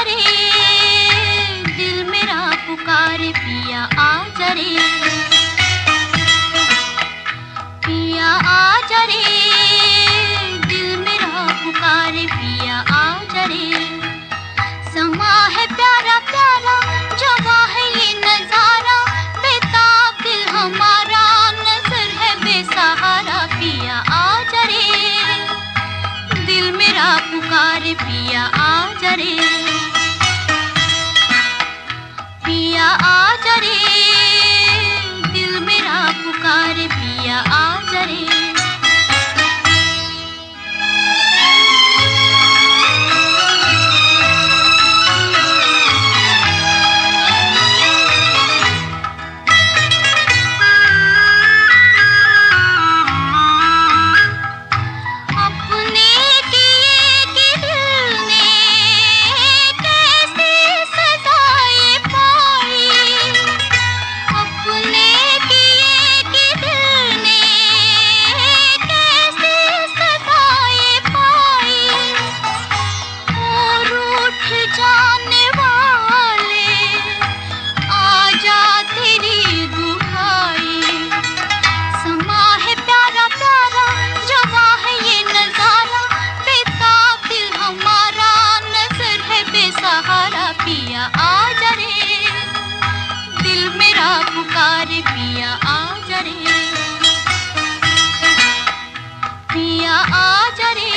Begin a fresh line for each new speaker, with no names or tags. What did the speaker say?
रे, दिल मेरा पुकारे पिया आजा रे, पिया आजा रे, दिल मेरा पुकारे पिया आजा रे। समा है प्यारा प्यारा, जवां है ये नजारा, बेताब दिल हमारा, नजर है बेसहारा, पिया आजा रे, दिल मेरा पुकारे पिया आजा रे, पिया आजा रे, दिल मेरा पुकारे पिया आजा रे। पिया आजा रे, दिल मेरा पुकारे पिया आजा रे, पिया आजा रे।